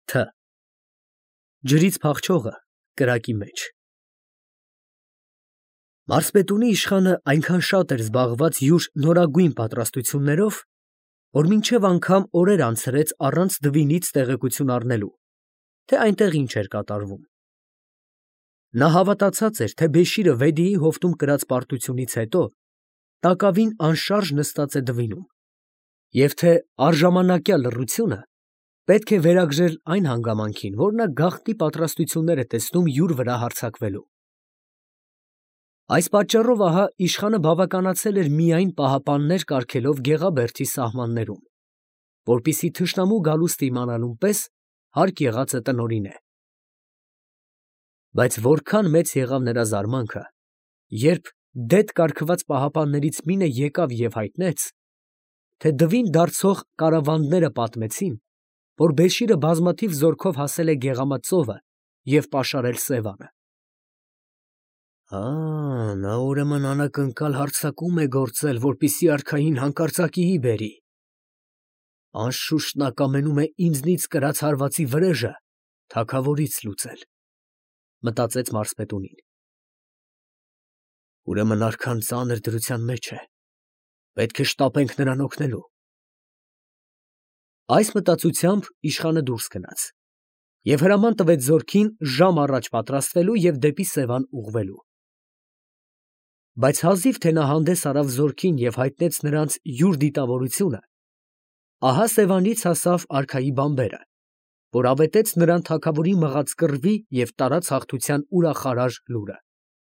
Თ. Ջրից փախչողը կրակի մեջ։ Մարսպետունի իշխանը այնքան շատ էր զբաղված յուր նորագույն պատրաստություններով, որ մինչև անգամ օրեր անցրեց առանց դվինից տեղեկություն առնելու, թե այնտեղ ինչ էր կատարվում։ Նա հավատացած էր, թե Բեշիրը Վեդիի հովտում կրած պարտությունից հետո տակավին անշարժ նստած է դվինում, և թե առժամանակյա լռությունը պետք է վերագրել այն հանգամանքին, որ նա գաղտնի պատրաստություններ է տեսնում յուր վրա հարձակվելու։ Այս պատճառով ահա իշխանը բավականացել էր միայն պահապաններ կարգելով Գեղաբերդի սահմաններում, որպեսզի թշնամու գալուստը իմանալուն պես հարկ եղածը տնօրինե։ Բայց որքան մեծ եղավ նրա զարմանքը, երբ դետ կարգված պահապաններից մինը եկավ և հայտնեց, թե դվին դարձող կարավանդները պատմեցին, որ Բեշիրը բազմաթիվ զորքով հասել է Գեղամա ծովը և պաշարել Սևանը։ Նա ուրեմն անակնկալ հարձակում է գործել, որպեսզի արքային հանկարծակիի բերի։ Անշուշտ նա կամենում է ինձնից կրած հարվածի վրեժը թագավորից լուծել, մտածեց մարզպետունին։ Ուրեմն արքան ծանր դրության մեջ է, պետք է շտապենք նրան օգնելու։ Այս մտածությամբ իշխանը դուրս գնաց և հրաման տվեց զորքին ժամ առաջ պատրաստվելու և դեպի Սևան ուղղվելու։ Բայց հազիվ թե նա հանդես արավ զորքին և հայտնեց նրանց յուր դիտավորությունը, ահա Սևանից հասավ արքայի բանբերը, որ ավետեց նրան թագավորի մղած կռվի և տարած հաղթության ուրախարար լուրը։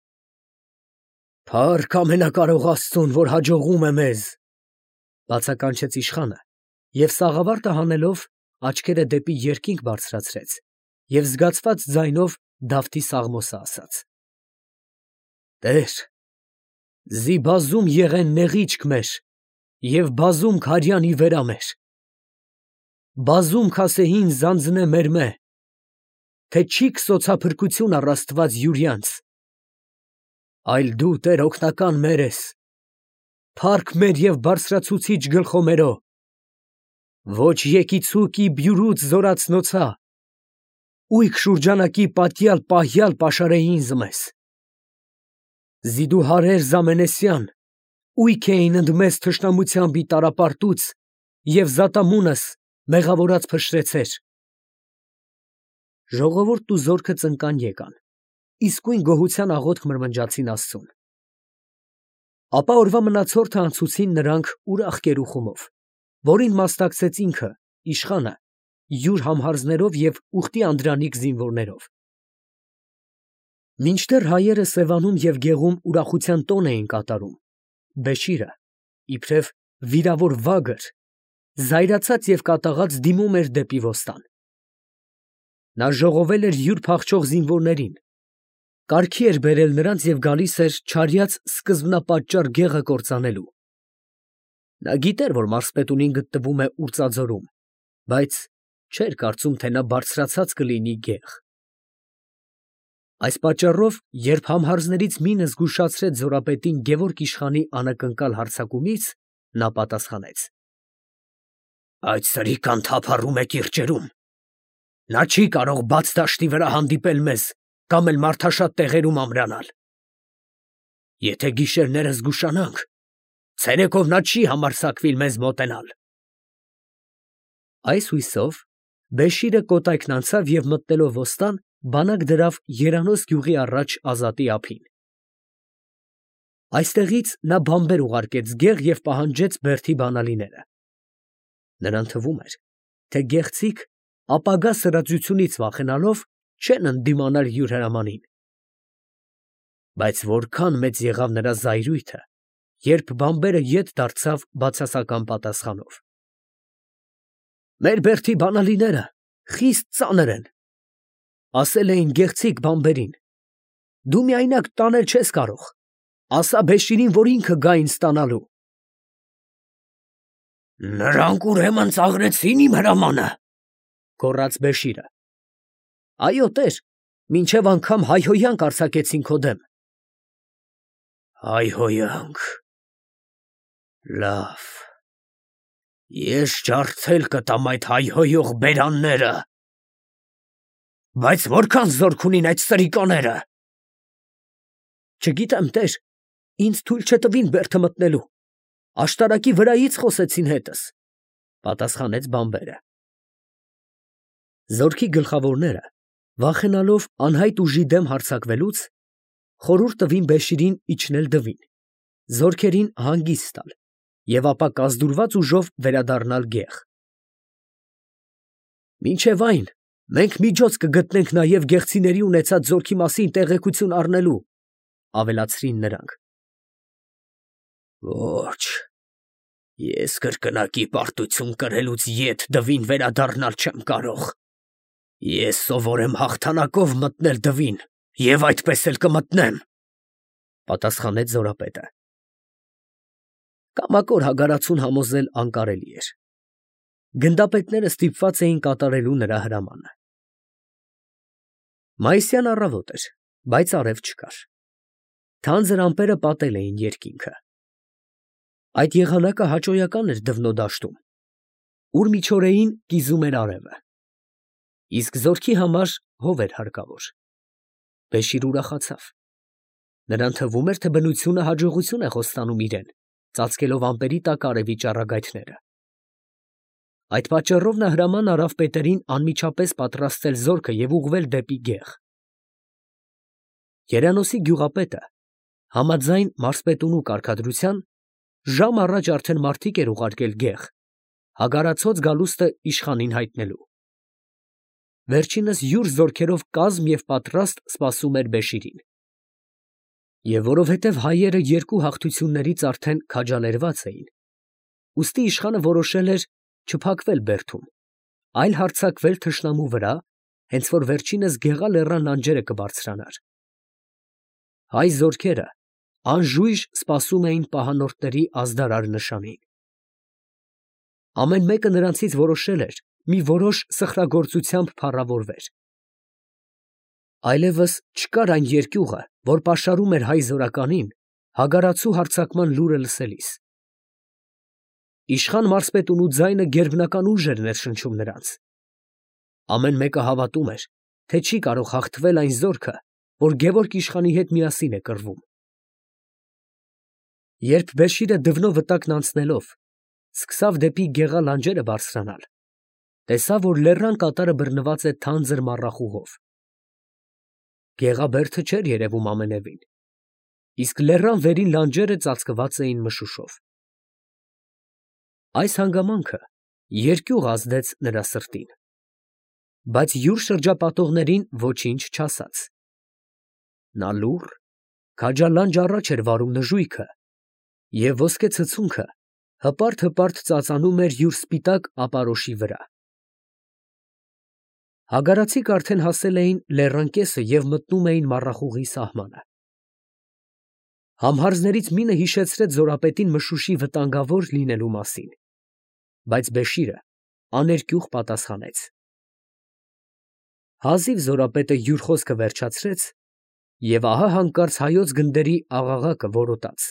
Փառք ամենակարող Աստծուն, որ հաջողում է մեզ, բացականչեց իշխանը և սաղավարտը հանելով աչքերը դեպի երկինք բարձրացրեց և զգացված ձայնով Դավթի Սաղմոսը ասաց. Տեր, զի բազում եղեն նեղիչք մեր և բազում քարյանի վերամեր, բազում քասեհին զանձնե մերմե, թե չի քսոցափրկություն առ Աստված յուրյանց, այլ դու Տեր օգնական մեր ես, փառք մեր և բարձրացուցիչ գլխոմերո, ոչ եկիցուկի բյուրուց զորացնոցա, ույք շուրջանակի պատյալ պահյալ պաշարեին զմես, զի դու հարեր զամենեսյան, ույք էին ընդմես թշնամությամբ ի տարապարտուց և զատամունս մեղավորած փշրեցեր։ Ժողովուրդն ու զորքը ծնկան եկան, իսկույն գոհության աղոթք մրմնջացին Աստծուն։ Ապա օրվա մնացորդը անցուցին նրանք ուրախ կերուխումով, որին մասնակցեց ինքը, իշխանը, յուր համհարձներով և ուխտի անդրանիկ զինվորներով։ Մինչդեռ հայերը Սևանում և Գեղում ուրախության տոն էին կատարում, Բեշիրը, իբրև վիրավոր վագր, զայրացած և կատաղած դիմում էր դեպի ոստան։ Նա ժողովել էր յուր փախչող զինվորներին, կարգի էր բերել նրանց և գալիս էր չարյած սկզբնապատճառ գեղը կործանելու։ Նա գիտեր, որ մարզպետունին գտնվում է Ուրྩաձորում, բայց չէր կարծում, թե նա բարձրացած կլինի գեղ։ Այս պատճառով, երբ համհարձներից մինը զգուշացրեց զորապետին Գևորգ իշխանի անակնկալ հարձակումից, նա պատասխանեց. Այդ սրիկան թափառում է կիրճերում, նա չի կարող բաց դաշտի վրա հանդիպել մեզ կամ էլ մարդաշատ տեղերում ամրանալ։ Եթե գիշերները զգուշանանք, ցերեկով նա չի համարձակվիլ մեզ մոտենալ։ Այս հույսով Բեշիրը կոտայքն անցավ և մտնելով ոստան, բանակ դրավ Երանոս գյուղի առաջ Ազատի ափին։ Այստեղից նա բանբեր ուղարկեց գեղ և պահանջեց բերդի բանալիները։ Նրան թվում էր, թե գեղցիկ ապագա սրածությունից վախենալով չեն ընդդիմանալ յուր հրամանին։ Բայց որքան մեծ եղավ նրա զայրույթը, երբ բանբերը ետ դարձավ բացասական պատասխանով. Մեր բերդի բանալիները խիստ ծանր են, ասել էին գեղցիկ բանբերին, դու միայնակ տանել չես կարող, ասա Բեշիրին, որ ինքը գա ինձ տանալու։ Նրանք ուրեմն ծաղրեցին իմ հրամանը, գոռաց Բեշիրը։ Այո, տեր, մինչև անգամ հայհոյանք արձակեցին քո դեմ։ Հայհոյանք, լավ, ես ջարդել կտամ այդ հայհոյող բերանները։ Բայց որքան զորք ունին այդ սրիկաները։ Չգիտեմ, տեր, ինձ թույլ չտվին բերդը մտնելու։ Աշտարակի վրայից խոսեցին հետս, պատասխանեց բանբերը։ Զորքի գլխավորները, վախենալով անհայտ ուժի դեմ հարձակվելուց, խորհուրդ տվին Բեշիրին իջնել դվին, զորքերին հանգիստ տալ և ապա կազդուրված ուժով վերադառնալ գեղ։ Մինչև այն, մենք միջոց կգտնենք նաև գեղցիների ունեցած զորքի մասին տեղեկություն առնելու, ավելացրին նրանք։ Ոչ, ես կրկնակի պարտություն կրելուց ետ դվին վերադառնալ չեմ կարող։ Ես սովոր եմ հաղթանակով մտնել դվին և այդպես էլ կմտնեմ, պատասխանեց զորապետը։ Կամակոր հագարացուն համոզել անկարելի էր։ Գնդապետները ստիպված էին կատարելու նրա հրամանը։ Մայիսյան առավոտ էր, բայց արև չկար։ Թանձր ամպերը պատել էին երկինքը։ Այդ եղանակը հաճոյական էր Դվնո դաշտում, ուր միջօրեին կիզում էր արևը։ Իսկ զորքի համար հով էր հարկավոր։ Բեշիր ուրախացավ։ Նրան թվում էր, թե բնությունը հաջողություն է խոստանում իրեն, ծածկելով ամպերի տակ արևի ճառագայթները։ Այդ պատճառով նա հրաման արավ պետերին անմիջապես պատրաստել զորքը և ուղղվել դեպի գեղ։ Գերանոսի գյուղապետը, համաձայն մարզպետունու կարգադրության, ժամ առաջ արդեն մարդիկ էր ուղարկել գեղ, հագարացոց գալուստը իշխանին հայտնելու։ Վերջինս յուր զորքերով կազմ և պատրաստ սպասում էր Բեշիրին։ Եվ որովհետև հայերը երկու հաղթություններից արդեն քաջալերված էին, ուստի իշխանը որոշել էր չփակվել բերդում, այլ հարձակվել թշնամու վրա, հենց որ վերջինս Գեղա լեռան լանջերը կբարձրանար։ Հայ զորքերը անժույժ սպասում էին պահանորդների ազդարար նշանին։ Ամեն մեկը նրանցից որոշել էր մի որոշ սխրագործությամբ փառավորվեր։ Այլևս չկար այն երկյուղը, որ պաշարում էր հայ զորականին հագարացու հարձակման լուրը լսելիս։ Իշխան մարզպետունու ձայնը գերբնական ուժ էր ներշնչում նրանց։ Ամեն մեկը հավատում էր, թե չի կարող հաղթվել այն զորքը, որ Գևորգ իշխանի հետ միասին է կռվում։ Երբ Բեշիրը Դվնո վտակն անցնելով սկսավ դեպի Գեղա լանջերը բարձրանալ, տեսավ, որ լեռան կատարը բռնված է թանձր մառախուղով։ Գեղաբերդը չէր երևում ամենևին, իսկ լեռան վերին լանջերը ծածկված էին մշուշով։ Այս հանգամանքը երկյուղ ազդեց նրա սրտին, բայց յուր շրջապատողներին ոչինչ չասաց։ Նա լուռ, քաջալանջ առաջ էր վարում նժույգը, և ոսկե ցցունքը հպարտ ծածանում էր յուր սպիտակ ապարոշի վրա։ Հագարացիք արդեն հասել էին լեռան կեսը և մտնում էին մառախուղի սահմանը։ Համհարձներից մինը հիշեցրեց զորապետին մշուշի վտանգավոր լինելու մասին, բայց Բեշիրը աներկյուղ պատասխանեց։ Հազիվ զորապետը յուր խոսքը վերջացրեց, և ահա հանկարծ հայոց գնդերի աղաղակը որոտաց։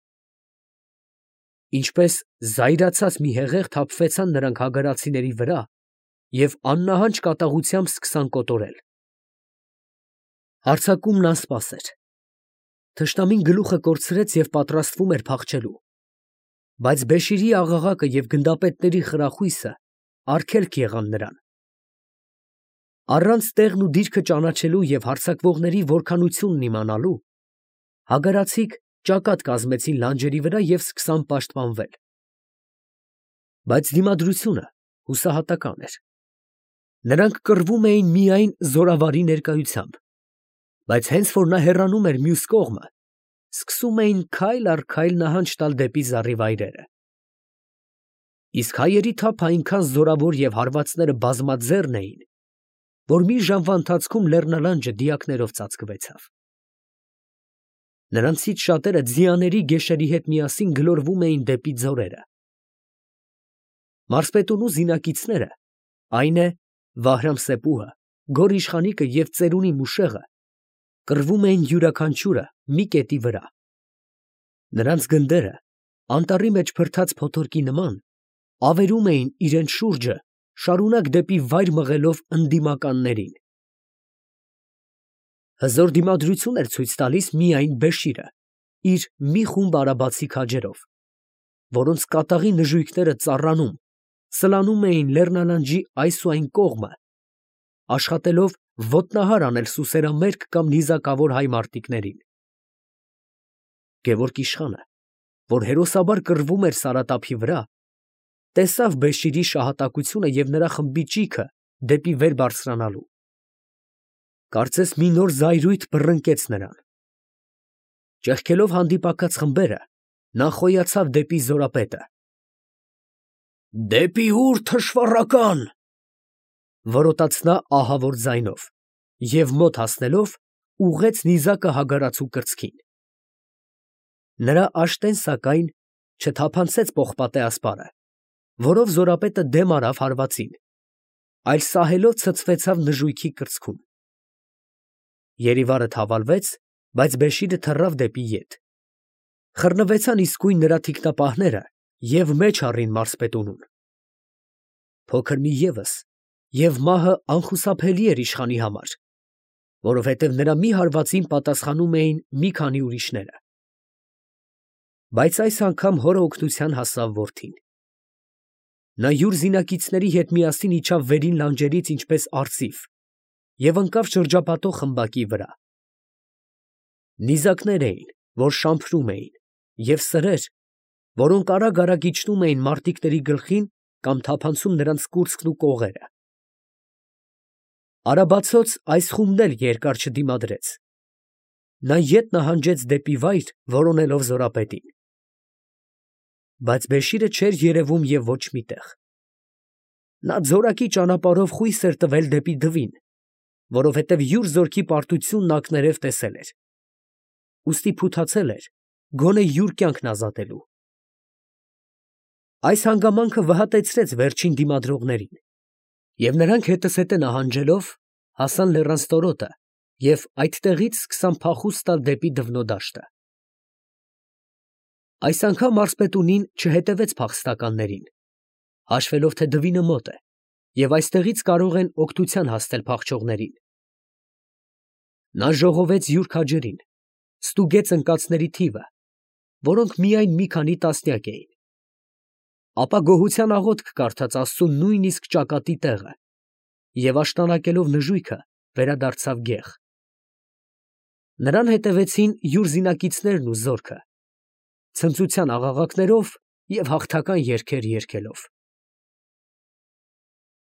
Ինչպես զայրացած մի հեղեղ թափվեցան նրանք հագարացիների վրա և աննահանջ կատաղությամբ սկսան կոտորել։ Հարձակումն անսպաս էր։ Թշնամին գլուխը կորցրեց և պատրաստվում էր փախչելու, բայց Բեշիրի աղաղակը և գնդապետների խրախույսը արգելք եղան նրան։ Առանց տեղն ու դիրքը ճանաչելու և հարձակվողների որքանությունն իմանալու, հագարացիք ճակատ կազմեցին լանջերի վրա և սկսան պաշտպանվել։ Բայց դիմադրությունը հուսահատական էր։ Նրանք կռվում էին միայն զորավարի ներկայությամբ, բայց հենց որ նա հեռանում էր մյուս կողմը, սկսում էին քայլ առ քայլ նահանջ տալ դեպի զառիվայրերը։ Իսկ հայերի թափը այնքան զորավոր և հարվածները բազմաձեռն էին, որ մի ժամվա ընթացքում լեռնալանջը դիակներով ծածկվեցավ։ Նրանցից շատերը ձիաների գեշերի հետ միասին գլորվում էին դեպի ձորերը։ Մարզպետունու զինակիցները, այն է Վահրամ-Սեպուհը, Գոր իշխանիկը և Ծերունի Մուշեղը, կռվում էին յուրաքանչյուրը մի կետի վրա։ Նրանց գնդերը, անտառի մեջ փրթած փոթորկի նման, ավերում էին իրենց շուրջը շարունակ դեպի վայր մղելով ընդդիմականներին։ Հզոր դիմադրություն էր ցույց տալիս միայն Բեշիրը, իր մի խումբ արաբացի քաջերով, որոնց կատաղի նժույգները ծառանում, սլանում էին լեռնալանջի այս ու այն կողմը, աշխատելով ոտնահար անել սուսերամերկ կամ նիզակավոր հայ մարտիկներին։ Գևորգ իշխանը, որ հերոսաբար կռվում էր Սարատափի վրա, տեսավ Բեշիրի շահատակությունը և նրա խմբի ճիգը դեպի վեր բարձրանալու։ Կարծես մի նոր զայրույթ բռնկեց նրան։ Ճեղքելով հանդիպակաց խմբերը, նա խոյացավ դեպի զորապետը։ «Դեպի ուր, թշվառական», որոտաց նա ահավոր ձայնով և մոտ հասնելով ուղղեց նիզակը հագարացու կրծքին։ Նրա աշտեն, սակայն, չթափանցեց պողպատե ասպարը, որով զորապետը դեմ արավ հարվածին, այլ սահելով ցցվեցավ նժույգի կրծքում։ Երիվարը թավալվեց, բայց Բեշիրը թռավ դեպի ետ։ Խռնվեցան իսկույն նրա թիկնապահները և մեջ առին մարզպետունուն։ Փոքր մի ևս, և մահը անխուսափելի էր իշխանի համար, որովհետև նրա մի հարվածին պատասխանում էին մի քանի ուրիշները։ Բայց այս անգամ հորը օգնության հասավ որդին։ Նա յուր զինակիցների հետ միասին իջավ վերին լանջերից ինչպես արծիվ և ընկավ շրջապատող խմբակի վրա։ Նիզակներ էին, որ շամփրում էին, և սրեր, որոնք արագ իջնում էին մարտիկների գլխին կամ թափանցում նրանց կուրծքն ու կողերը։ Արաբացոց այս խումբն էլ երկար չդիմադրեց։ Նա ետ նահանջեց դեպի վայր, որոնելով զորապետին։ Բայց Բեշիրը չէր երևում և ոչ մի տեղ։ Նա ձորակի ճանապարհով խույս էր տվել դեպի Դվին, որովհետև յուր զորքի պարտությունն ակներև տեսել էր, ուստի փութացել էր գոնե յուր կյանքն ազատելու։ Այս հանգամանքը վհատեցրեց վերջին դիմադրողներին, և նրանք հետզհետե նահանջելով հասան լեռան ստորոտը և այդտեղից սկսան փախուստ տալ դեպի Դվնո դաշտը։ Այս անգամ մարզպետունին չհետևեց փախստականներին, հաշվելով, թե Դվինը մոտ է, և այստեղից կարող են օգնության հասնել փախչողներին։ Նա ժողովեց յուր քաջերին, ստուգեց ընկածների թիվը, որոնք միայն մի քանի տասնյակ էին, ապա գոհության աղոթք կարդաց Աստծուն նույնիսկ ճակատի տեղը և աշտանակելով նժույգը վերադարձավ գեղ։ Նրան հետևեցին յուր զինակիցներն ու զորքը, ցնծության աղաղակներով և հաղթական երգեր երգելով։